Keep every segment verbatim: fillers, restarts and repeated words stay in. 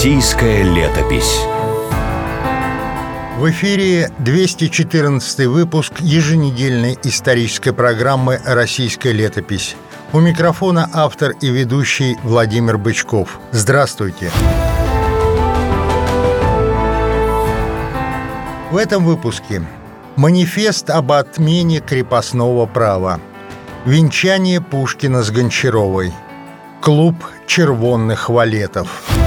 Российская летопись. В эфире двести четырнадцатый выпуск еженедельной исторической программы «Российская летопись». У микрофона автор и ведущий Владимир Бычков. Здравствуйте! В этом выпуске манифест об отмене крепостного права, венчание Пушкина с Гончаровой, клуб червонных валетов.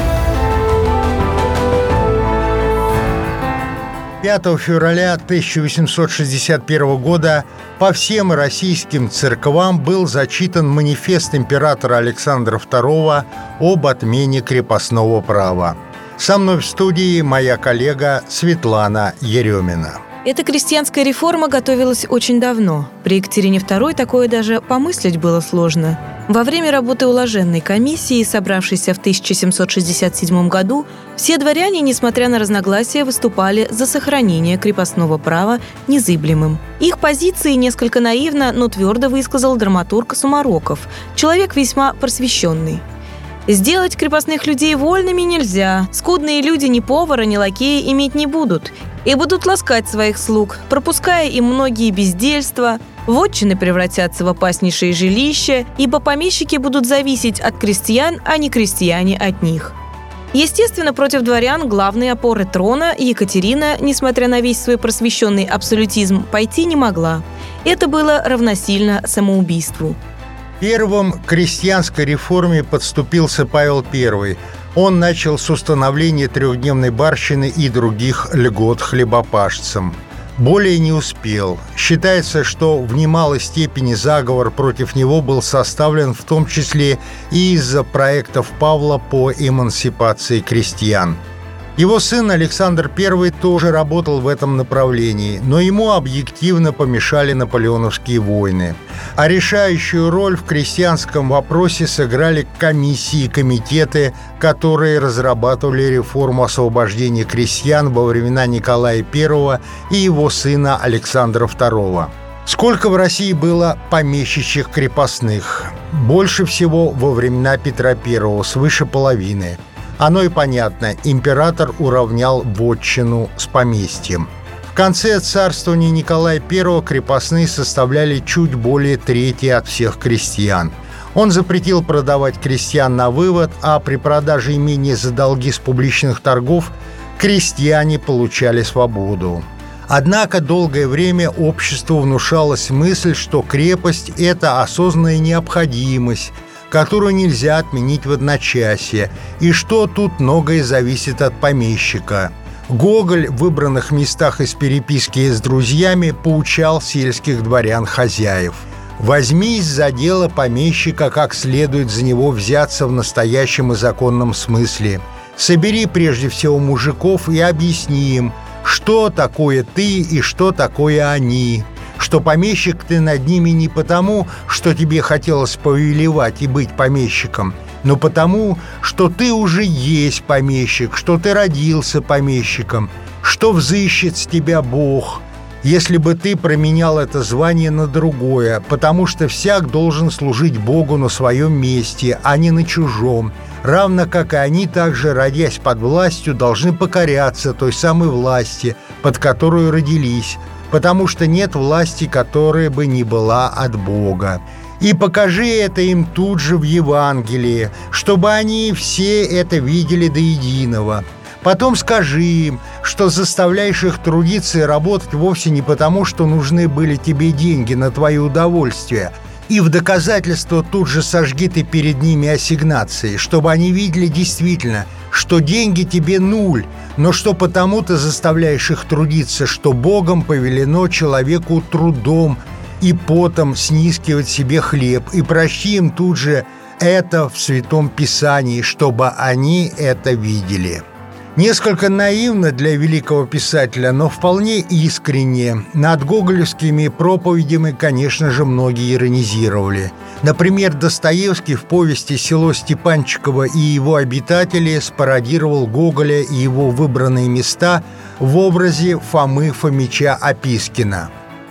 пятого февраля тысяча восемьсот шестьдесят первого года по всем российским церквам был зачитан манифест императора Александра второго об отмене крепостного права. Со мной в студии моя коллега Светлана Еремина. Эта крестьянская реформа готовилась очень давно. При Екатерине второй такое даже помыслить было сложно. Во время работы уложенной комиссии, собравшейся в тысяча семьсот шестьдесят седьмом году, все дворяне, несмотря на разногласия, выступали за сохранение крепостного права незыблемым. Их позиции несколько наивно, но твердо высказал драматург Сумароков, человек весьма просвещенный. Сделать крепостных людей вольными нельзя. Скудные люди ни повара, ни лакея иметь не будут. И будут ласкать своих слуг, пропуская им многие бездельства. Вотчины превратятся в опаснейшие жилища, ибо помещики будут зависеть от крестьян, а не крестьяне от них. Естественно, против дворян, главной опоры трона, Екатерина, несмотря на весь свой просвещенный абсолютизм, пойти не могла. Это было равносильно самоубийству. Первым к крестьянской реформе подступился Павел Первый. Он начал с установления трехдневной барщины и других льгот хлебопашцам. Более не успел. Считается, что в немалой степени заговор против него был составлен в том числе и из-за проектов Павла по эмансипации крестьян. Его сын Александр Первый тоже работал в этом направлении, но ему объективно помешали наполеоновские войны. А решающую роль в крестьянском вопросе сыграли комиссии и комитеты, которые разрабатывали реформу освобождения крестьян во времена Николая Первого и его сына Александра Второго. Сколько в России было помещичьих крепостных? Больше всего во времена Петра Первого, свыше половины. Оно и понятно, император уравнял вотчину с поместьем. В конце царствования Николая Первого крепостные составляли чуть более трети от всех крестьян. Он запретил продавать крестьян на вывод, а при продаже имения за долги с публичных торгов крестьяне получали свободу. Однако долгое время обществу внушалась мысль, что крепость – это осознанная необходимость, которую нельзя отменить в одночасье, и что тут многое зависит от помещика. Гоголь в выбранных местах из переписки с друзьями поучал сельских дворян-хозяев: «Возьмись за дело помещика, как следует за него взяться в настоящем и законном смысле. Собери прежде всего мужиков и объясни им, что такое ты и что такое они». Что помещик ты над ними не потому, что тебе хотелось повелевать и быть помещиком, но потому, что ты уже есть помещик, что ты родился помещиком, что взыщет с тебя Бог, если бы ты променял это звание на другое, потому что всяк должен служить Богу на своем месте, а не на чужом, равно как и они также, родясь под властью, должны покоряться той самой власти, под которую родились, потому что нет власти, которая бы не была от Бога. И покажи это им тут же в Евангелии, чтобы они все это видели до единого. Потом скажи им, что заставляешь их трудиться и работать вовсе не потому, что нужны были тебе деньги на твое удовольствие, и в доказательство тут же сожги ты перед ними ассигнации, чтобы они видели действительно, что деньги тебе нуль, но что потому ты заставляешь их трудиться, что Богом повелено человеку трудом и потом снискивать себе хлеб, и прощи им тут же это в Святом Писании, чтобы они это видели». Несколько наивно для великого писателя, но вполне искренне. Над гоголевскими проповедями, конечно же, многие иронизировали. Например, Достоевский в повести «Село Степанчиково и его обитатели» спародировал Гоголя и его выбранные места в образе Фомы Фомича Опискина.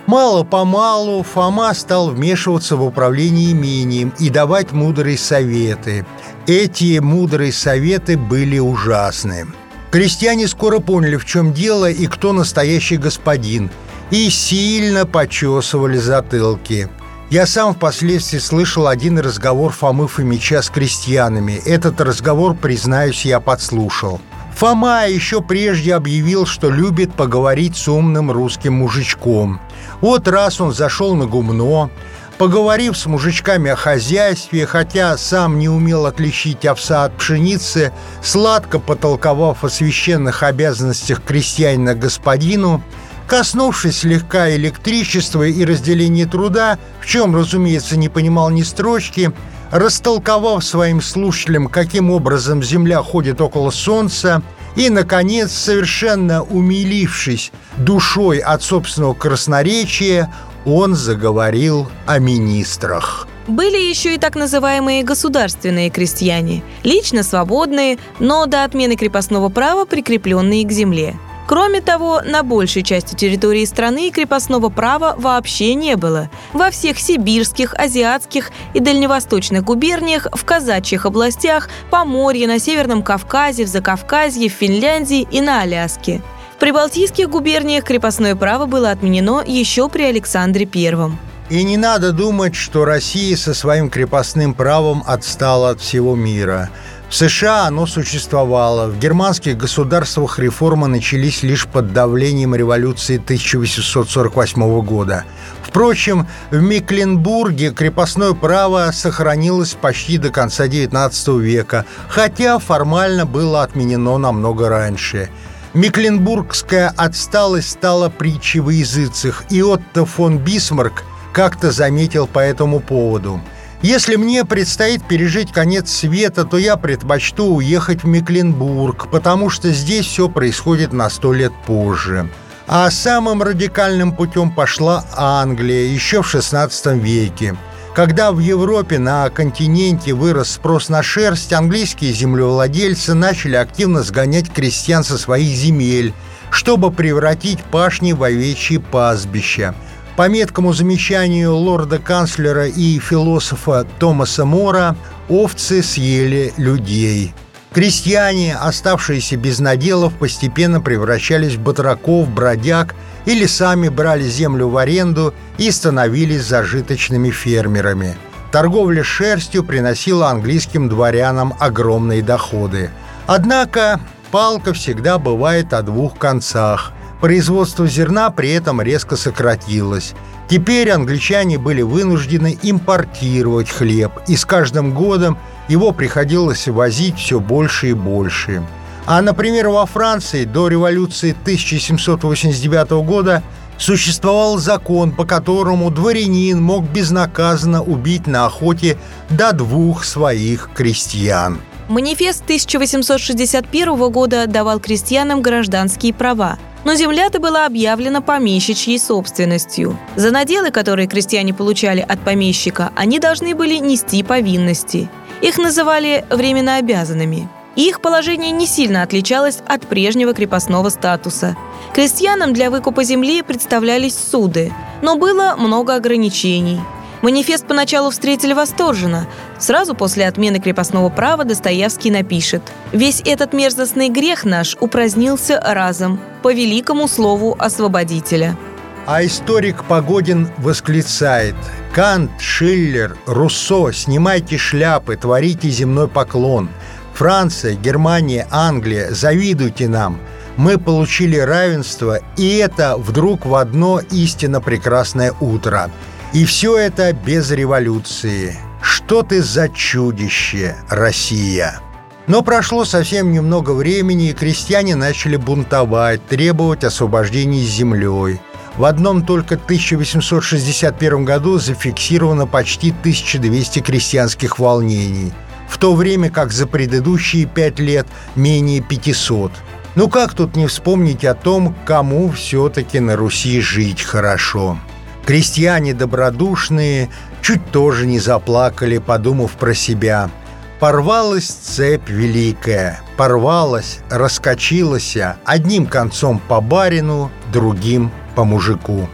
Мало-помалу Фома стал вмешиваться в управление имением и давать мудрые советы. Эти мудрые советы были ужасны. Крестьяне скоро поняли, в чем дело и кто настоящий господин, и сильно почесывали затылки. Я сам впоследствии слышал один разговор Фомы Фомича с крестьянами. Этот разговор, признаюсь, я подслушал. Фома еще прежде объявил, что любит поговорить с умным русским мужичком. Вот раз он зашел на гумно, поговорив с мужичками о хозяйстве, хотя сам не умел отличить овса от пшеницы, сладко потолковав о священных обязанностях крестьянина господину, коснувшись слегка электричества и разделения труда, в чем, разумеется, не понимал ни строчки, растолковав своим слушателям, каким образом Земля ходит около Солнца, и, наконец, совершенно умилившись душой от собственного красноречия, он заговорил о министрах. Были еще и так называемые государственные крестьяне, лично свободные, но до отмены крепостного права прикрепленные к земле. Кроме того, на большей части территории страны крепостного права вообще не было. Во всех сибирских, азиатских и дальневосточных губерниях, в казачьих областях, Поморье, на Северном Кавказе, в Закавказье, в Финляндии и на Аляске. В прибалтийских губерниях крепостное право было отменено еще при Александре Первом. И не надо думать, что Россия со своим крепостным правом отстала от всего мира. В США оно существовало, в германских государствах реформы начались лишь под давлением революции тысяча восемьсот сорок восьмого года. Впрочем, в Мекленбурге крепостное право сохранилось почти до конца девятнадцатого века, хотя формально было отменено намного раньше. Мекленбургская отсталость стала притчей во языцах, и Отто фон Бисмарк как-то заметил по этому поводу: «Если мне предстоит пережить конец света, то я предпочту уехать в Мекленбург, потому что здесь все происходит на сто лет позже». А самым радикальным путем пошла Англия еще в шестнадцатом веке. Когда в Европе на континенте вырос спрос на шерсть, английские землевладельцы начали активно сгонять крестьян со своих земель, чтобы превратить пашни в овечьи пастбища. По меткому замечанию лорда-канцлера и философа Томаса Мора, овцы съели людей. Крестьяне, оставшиеся без наделов, постепенно превращались в батраков, бродяг или сами брали землю в аренду и становились зажиточными фермерами. Торговля шерстью приносила английским дворянам огромные доходы. Однако палка всегда бывает о двух концах. Производство зерна при этом резко сократилось. Теперь англичане были вынуждены импортировать хлеб, и с каждым годом его приходилось возить все больше и больше. А, например, во Франции до революции тысяча семьсот восемьдесят девятого года существовал закон, по которому дворянин мог безнаказанно убить на охоте до двух своих крестьян. Манифест тысяча восемьсот шестьдесят первого года давал крестьянам гражданские права, но земля-то была объявлена помещичьей собственностью. За наделы, которые крестьяне получали от помещика, они должны были нести повинности. Их называли временно обязанными. И их положение не сильно отличалось от прежнего крепостного статуса. Крестьянам для выкупа земли представлялись суды, но было много ограничений. Манифест поначалу встретили восторженно. Сразу после отмены крепостного права Достоевский напишет: «Весь этот мерзостный грех наш упразднился разом, по великому слову освободителя». А историк Погодин восклицает: «Кант, Шиллер, Руссо, снимайте шляпы, творите земной поклон. Франция, Германия, Англия, завидуйте нам. Мы получили равенство, и это вдруг в одно истинно прекрасное утро. И все это без революции. Что ты за чудище, Россия!» Но прошло совсем немного времени, и крестьяне начали бунтовать, требовать освобождения землей. В одном только тысяча восемьсот шестьдесят первом году зафиксировано почти тысяча двести крестьянских волнений, в то время как за предыдущие пять лет менее пятисот. Ну как тут не вспомнить о том, кому все-таки на Руси жить хорошо? Крестьяне добродушные чуть тоже не заплакали, подумав про себя. Порвалась цепь великая, порвалась, раскочилась, одним концом по барину, другим по мужику.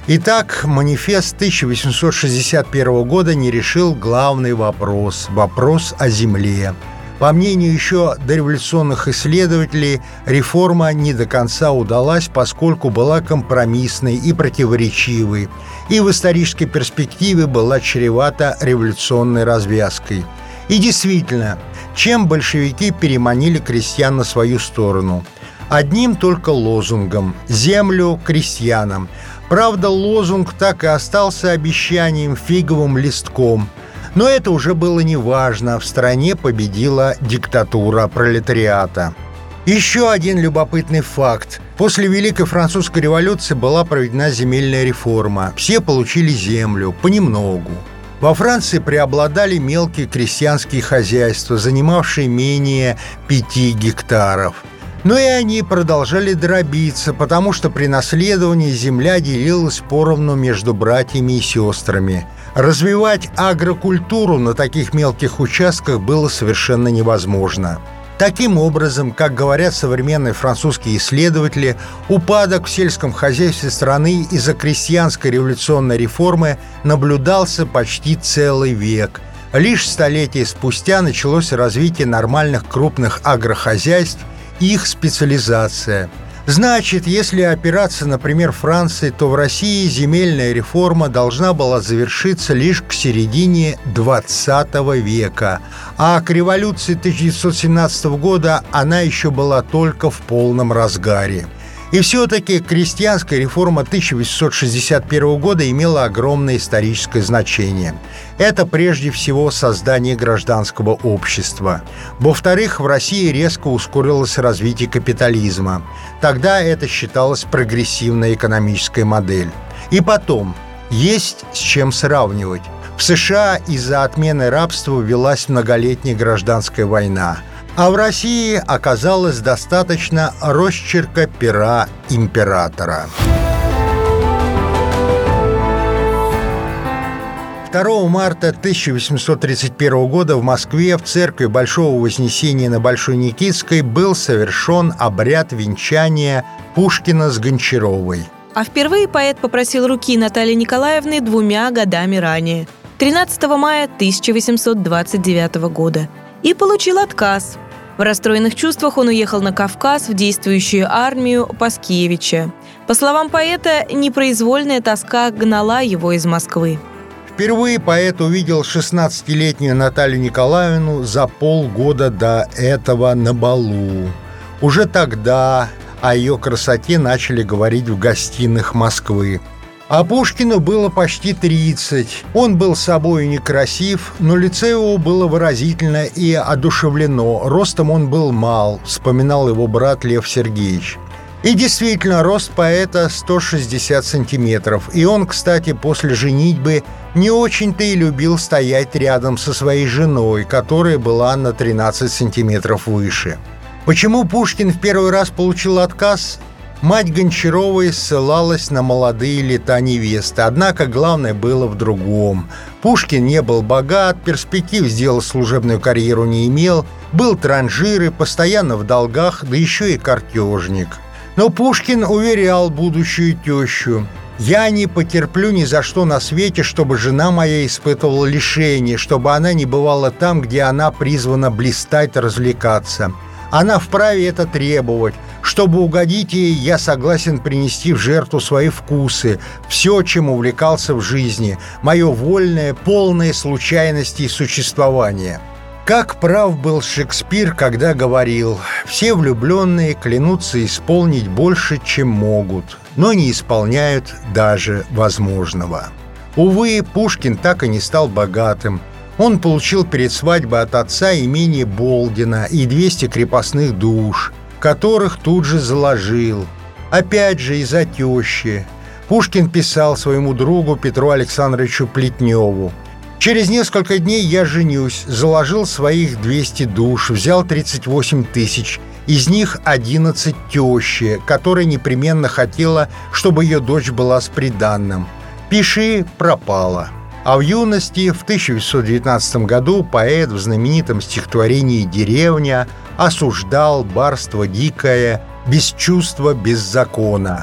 Итак, манифест тысяча восемьсот шестьдесят первого года не решил главный вопрос – вопрос о земле. По мнению еще дореволюционных исследователей, реформа не до конца удалась, поскольку была компромиссной и противоречивой, и в исторической перспективе была чревата революционной развязкой. И действительно, чем большевики переманили крестьян на свою сторону? Одним только лозунгом – землю крестьянам. Правда, лозунг так и остался обещанием, фиговым листком. Но это уже было неважно, в стране победила диктатура пролетариата. Еще один любопытный факт. После Великой Французской революции была проведена земельная реформа. Все получили землю, понемногу. Во Франции преобладали мелкие крестьянские хозяйства, занимавшие менее пяти гектаров. Но и они продолжали дробиться, потому что при наследовании земля делилась поровну между братьями и сестрами. Развивать агрокультуру на таких мелких участках было совершенно невозможно. Таким образом, как говорят современные французские исследователи, упадок в сельском хозяйстве страны из-за крестьянской революционной реформы наблюдался почти целый век. Лишь столетия спустя началось развитие нормальных крупных агрохозяйств и их специализация. Значит, если опираться на пример Франции, то в России земельная реформа должна была завершиться лишь к середине двадцатого века, а к революции тысяча девятьсот семнадцатого года она еще была только в полном разгаре. И все-таки крестьянская реформа тысяча восемьсот шестьдесят первого года имела огромное историческое значение. Это прежде всего создание гражданского общества. Во-вторых, в России резко ускорилось развитие капитализма. Тогда это считалось прогрессивной экономической модель. И потом, есть с чем сравнивать. В США из-за отмены рабства велась многолетняя гражданская война. А в России оказалось достаточно росчерка пера императора. второго марта тысяча восемьсот тридцать первого года в Москве в церкви Большого Вознесения на Большой Никитской был совершен обряд венчания Пушкина с Гончаровой. А впервые поэт попросил руки Натальи Николаевны двумя годами ранее, тринадцатого мая тысяча восемьсот двадцать девятого года, и получил отказ. В расстроенных чувствах он уехал на Кавказ в действующую армию Паскевича. По словам поэта, непроизвольная тоска гнала его из Москвы. Впервые поэт увидел шестнадцатилетнюю Наталью Николаевну за полгода до этого на балу. Уже тогда о ее красоте начали говорить в гостиных Москвы. А Пушкину было почти тридцать. Он был собою некрасив, но лицо его было выразительно и одушевлено. Ростом он был мал, вспоминал его брат Лев Сергеевич. И действительно, рост поэта сто шестьдесят сантиметров. И он, кстати, после женитьбы не очень-то и любил стоять рядом со своей женой, которая была на тринадцать сантиметров выше. Почему Пушкин в первый раз получил отказ? Мать Гончаровой ссылалась на молодые лета невесты, однако главное было в другом. Пушкин не был богат, перспектив сделать служебную карьеру не имел, был транжир и постоянно в долгах, да еще и картежник. Но Пушкин уверял будущую тещу: «Я не потерплю ни за что на свете, чтобы жена моя испытывала лишение, чтобы она не бывала там, где она призвана блистать, развлекаться. Она вправе это требовать. Чтобы угодить ей, я согласен принести в жертву свои вкусы, все, чем увлекался в жизни, мое вольное, полное случайностей существование». Как прав был Шекспир, когда говорил: «Все влюбленные клянутся исполнить больше, чем могут, но не исполняют даже возможного». Увы, Пушкин так и не стал богатым. Он получил перед свадьбой от отца имение Болдина и двести крепостных душ, которых тут же заложил. Опять же из-за тещи. Пушкин писал своему другу Петру Александровичу Плетневу: «Через несколько дней я женюсь, заложил своих двести душ, взял тридцать восемь тысяч, из них одиннадцать тещи, которая непременно хотела, чтобы ее дочь была с приданным. Пиши, пропала». А в юности, в тысяча восемьсот девятнадцатом году, поэт в знаменитом стихотворении «Деревня» осуждал барство дикое, без чувства, без закона.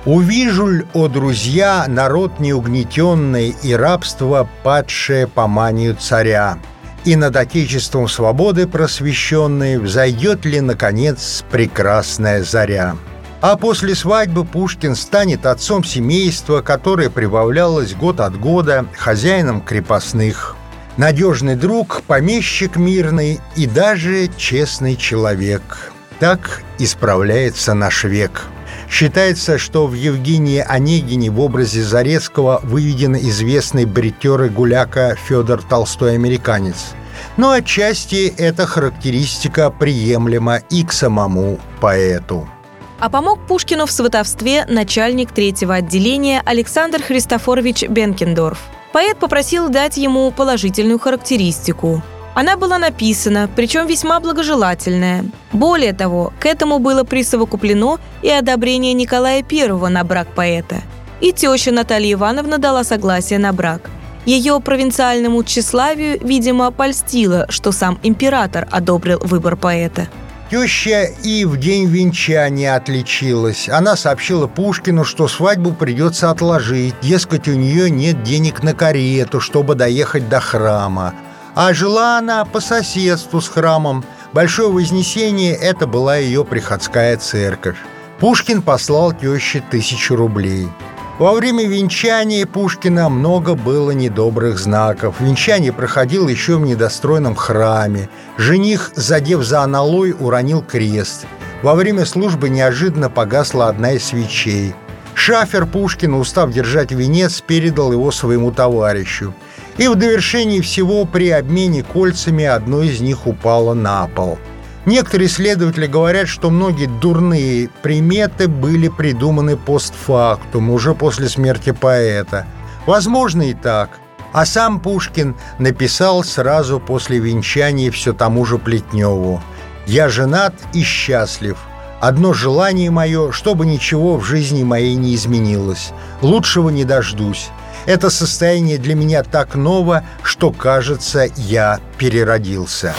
«Увижу ль, о друзья, народ неугнетенный и рабство падшее по манию царя, и над отечеством свободы просвещенной взойдет ли, наконец, прекрасная заря». А после свадьбы Пушкин станет отцом семейства, которое прибавлялось год от года, хозяином крепостных. Надежный друг, помещик мирный и даже честный человек. Так исправляется наш век. Считается, что в Евгении Онегине в образе Зарецкого выведен известный бретер и гуляка Федор Толстой-американец. Но отчасти эта характеристика приемлема и к самому поэту. А помог Пушкину в сватовстве начальник третьего отделения Александр Христофорович Бенкендорф. Поэт попросил дать ему положительную характеристику. Она была написана, причем весьма благожелательная. Более того, к этому было присовокуплено и одобрение Николая Первого на брак поэта. И теща Наталья Ивановна дала согласие на брак. Ее провинциальному тщеславию, видимо, польстило, что сам император одобрил выбор поэта. Теща и в день венчания отличилась. Она сообщила Пушкину, что свадьбу придется отложить, дескать, у нее нет денег на карету, чтобы доехать до храма. А жила она по соседству с храмом. Большое Вознесение – это была ее приходская церковь. Пушкин послал теще тысячу рублей. Во время венчания Пушкина много было недобрых знаков. Венчание проходило еще в недостроенном храме. Жених, задев за аналой, уронил крест. Во время службы неожиданно погасла одна из свечей. Шафер Пушкина, устав держать венец, передал его своему товарищу. И в довершении всего при обмене кольцами одно из них упало на пол. Некоторые исследователи говорят, что многие дурные приметы были придуманы постфактум, уже после смерти поэта. Возможно и так. А сам Пушкин написал сразу после венчания все тому же Плетневу: «Я женат и счастлив. Одно желание мое, чтобы ничего в жизни моей не изменилось. Лучшего не дождусь. Это состояние для меня так ново, что, кажется, я переродился».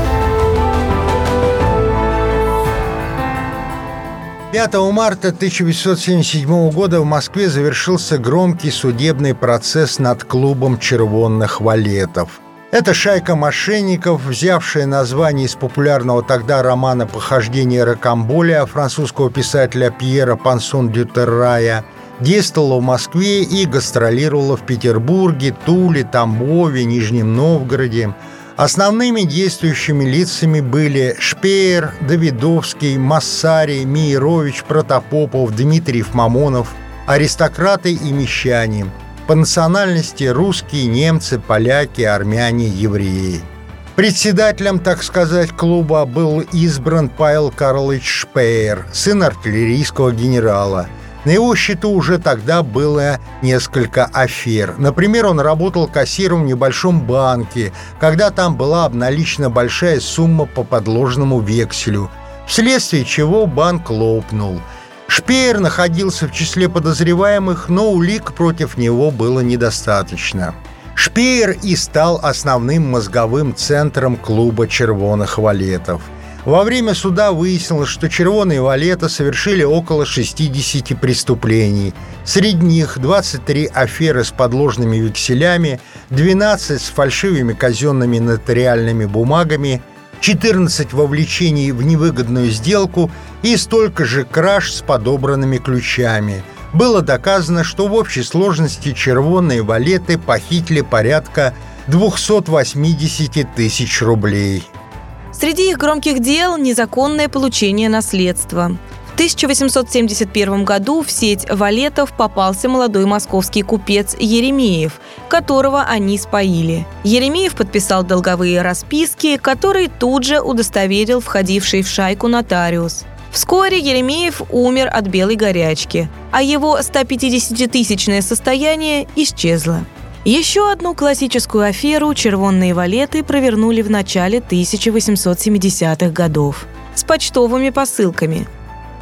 пятого марта тысяча восемьсот семьдесят седьмого года в Москве завершился громкий судебный процесс над клубом червонных валетов. Это шайка мошенников, взявшая название из популярного тогда романа «Похождение Рокамболя» французского писателя Пьера Пансон-Дютеррая, действовала в Москве и гастролировала в Петербурге, Туле, Тамбове, Нижнем Новгороде. Основными действующими лицами были Шпеер, Давидовский, Массари, Миерович, Протопопов, Дмитриев, Мамонов, аристократы и мещане. По национальности русские, немцы, поляки, армяне, евреи. Председателем, так сказать, клуба был избран Павел Карлович Шпеер, сын артиллерийского генерала. На его счету уже тогда было несколько афер. Например, он работал кассиром в небольшом банке, когда там была обналичена большая сумма по подложному векселю, вследствие чего банк лопнул. Шпеер находился в числе подозреваемых, но улик против него было недостаточно. Шпеер и стал основным мозговым центром клуба червоных валетов. Во время суда выяснилось, что червоные валеты совершили около шестидесяти преступлений. Среди них двадцать три аферы с подложными векселями, двенадцать с фальшивыми казенными нотариальными бумагами, четырнадцать вовлечений в невыгодную сделку и столько же краж с подобранными ключами. Было доказано, что в общей сложности червоные валеты похитили порядка двести восемьдесят тысяч рублей. Среди их громких дел – незаконное получение наследства. В тысяча восемьсот семьдесят первом году в сеть валетов попался молодой московский купец Еремеев, которого они споили. Еремеев подписал долговые расписки, которые тут же удостоверил входивший в шайку нотариус. Вскоре Еремеев умер от белой горячки, а его стопятидесятитысячное состояние исчезло. Еще одну классическую аферу червонные валеты провернули в начале тысяча восемьсот семидесятых годов с почтовыми посылками.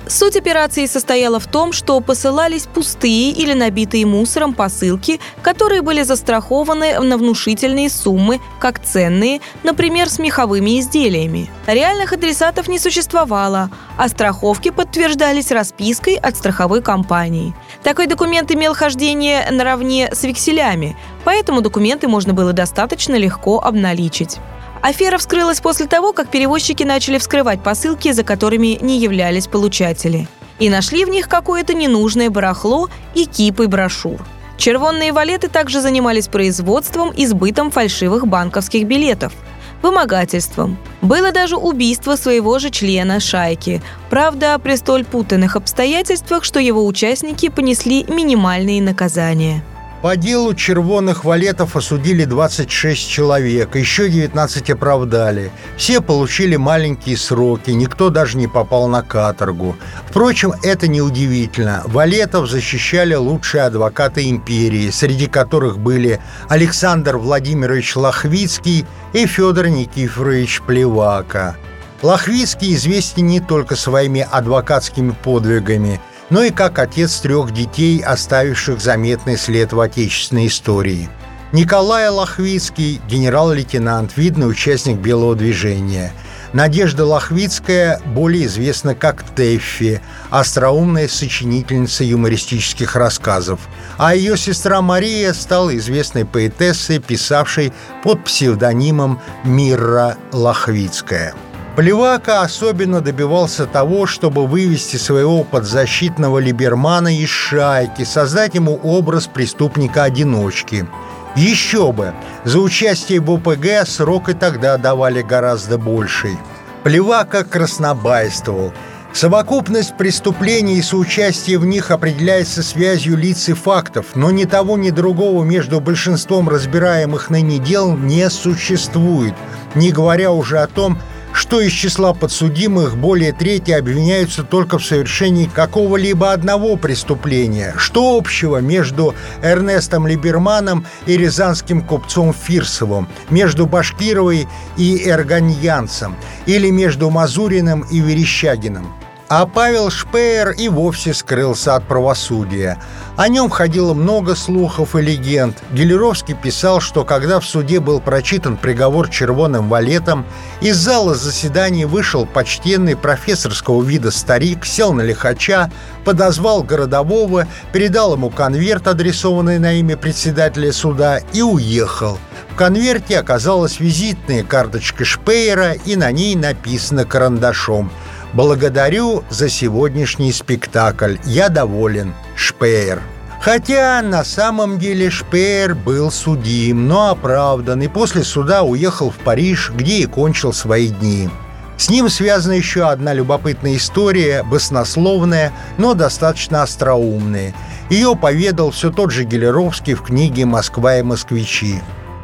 Суть операции состояла в том, что посылались пустые или набитые мусором посылки, которые были застрахованы на внушительные суммы, как ценные, например, с меховыми изделиями. Реальных адресатов не существовало, а страховки подтверждались распиской от страховой компании. Такой документ имел хождение наравне с векселями, поэтому документы можно было достаточно легко обналичить. Афера вскрылась после того, как перевозчики начали вскрывать посылки, за которыми не являлись получатели, и нашли в них какое-то ненужное барахло и кипы брошюр. Червонные валеты также занимались производством и сбытом фальшивых банковских билетов, вымогательством. Было даже убийство своего же члена шайки, правда, при столь путанных обстоятельствах, что его участники понесли минимальные наказания. По делу червонных валетов осудили двадцать шесть человек, еще девятнадцать оправдали. Все получили маленькие сроки, никто даже не попал на каторгу. Впрочем, это неудивительно. Валетов защищали лучшие адвокаты империи, среди которых были Александр Владимирович Лохвицкий и Федор Никифорович Плевака. Лохвицкий известен не только своими адвокатскими подвигами, но и как отец трех детей, оставивших заметный след в отечественной истории. Николай Лохвицкий – генерал-лейтенант, видный участник Белого движения. Надежда Лохвицкая более известна как Тэффи, остроумная сочинительница юмористических рассказов, а ее сестра Мария стала известной поэтессой, писавшей под псевдонимом Мирра Лохвицкая. Плевака особенно добивался того, чтобы вывести своего подзащитного либермана из шайки, создать ему образ преступника-одиночки. Еще бы! За участие в ОПГ срок и тогда давали гораздо больший. Плевака краснобайствовал. Совокупность преступлений и соучастие в них определяется связью лиц и фактов, но ни того, ни другого между большинством разбираемых ныне дел не существует, не говоря уже о том, что из числа подсудимых более трети обвиняются только в совершении какого-либо одного преступления. Что общего между Эрнестом Либерманом и рязанским купцом Фирсовым, между Башкировой и Эрганьянцем, или между Мазуриным и Верещагиным? А Павел Шпеер и вовсе скрылся от правосудия. О нем ходило много слухов и легенд. Гелеровский писал, что когда в суде был прочитан приговор червоным валетом, из зала заседаний вышел почтенный профессорского вида старик, сел на лихача, подозвал городового, передал ему конверт, адресованный на имя председателя суда, и уехал. В конверте оказалась визитная карточка Шпеера, и на ней написано карандашом: «Благодарю за сегодняшний спектакль. Я доволен. Шпеер». Хотя на самом деле Шпеер был судим, но оправдан, и после суда уехал в Париж, где и кончил свои дни. С ним связана еще одна любопытная история, баснословная, но достаточно остроумная. Ее поведал все тот же Гелеровский в книге «Москва и москвичи».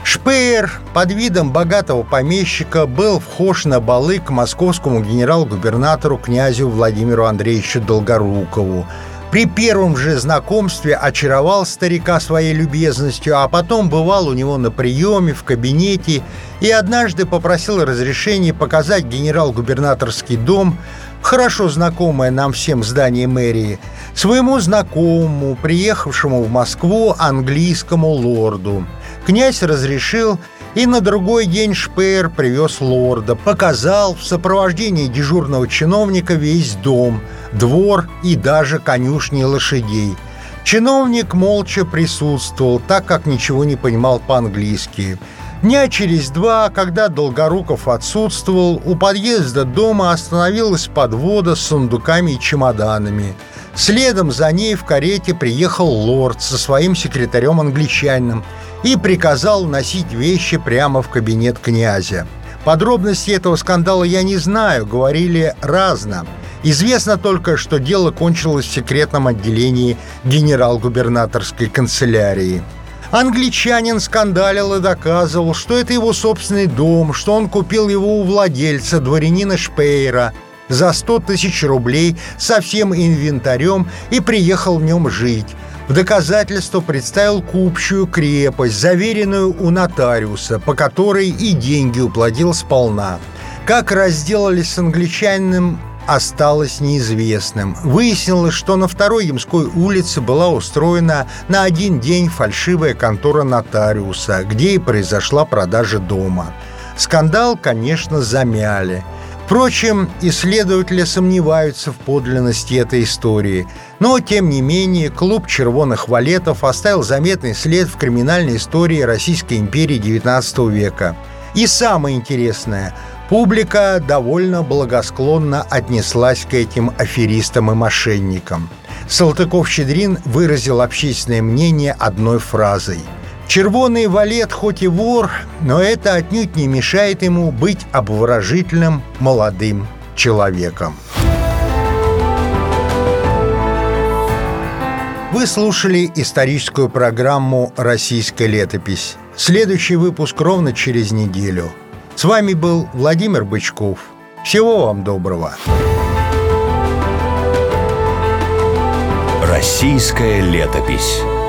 Шпеер под видом богатого помещика был вхож на балы к московскому генерал-губернатору князю Владимиру Андреевичу Долгорукову. При первом же знакомстве очаровал старика своей любезностью, а потом бывал у него на приеме, в кабинете, и однажды попросил разрешения показать генерал-губернаторский дом, хорошо знакомое нам всем здание мэрии, своему знакомому, приехавшему в Москву английскому лорду. Князь разрешил, и на другой день Шпеер привез лорда, показал в сопровождении дежурного чиновника весь дом, двор и даже конюшни лошадей. Чиновник молча присутствовал, так как ничего не понимал по-английски. Дня через два, когда Долгоруков отсутствовал, у подъезда дома остановилась подвода с сундуками и чемоданами. Следом за ней в карете приехал лорд со своим секретарем-англичанином и приказал носить вещи прямо в кабинет князя. Подробности этого скандала я не знаю, говорили разно. Известно только, что дело кончилось в секретном отделении генерал-губернаторской канцелярии. Англичанин скандалил и доказывал, что это его собственный дом, что он купил его у владельца, дворянина Шпеера, за сто тысяч рублей со всем инвентарем и приехал в нем жить. В доказательство представил купчую крепость, заверенную у нотариуса, по которой и деньги уплатил сполна. Как разделались с англичанином, осталось неизвестным. Выяснилось, что на Второй Ямской улице была устроена на один день фальшивая контора нотариуса, где и произошла продажа дома. Скандал, конечно, замяли. Впрочем, исследователи сомневаются в подлинности этой истории. Но, тем не менее, клуб «Червоных валетов» оставил заметный след в криминальной истории Российской империи девятнадцатого века. И самое интересное – публика довольно благосклонно отнеслась к этим аферистам и мошенникам. Салтыков-Щедрин выразил общественное мнение одной фразой: «Червоный валет хоть и вор, но это отнюдь не мешает ему быть обворожительным молодым человеком». Вы слушали историческую программу «Российская летопись». Следующий выпуск ровно через неделю. С вами был Владимир Бычков. Всего вам доброго. Российская летопись.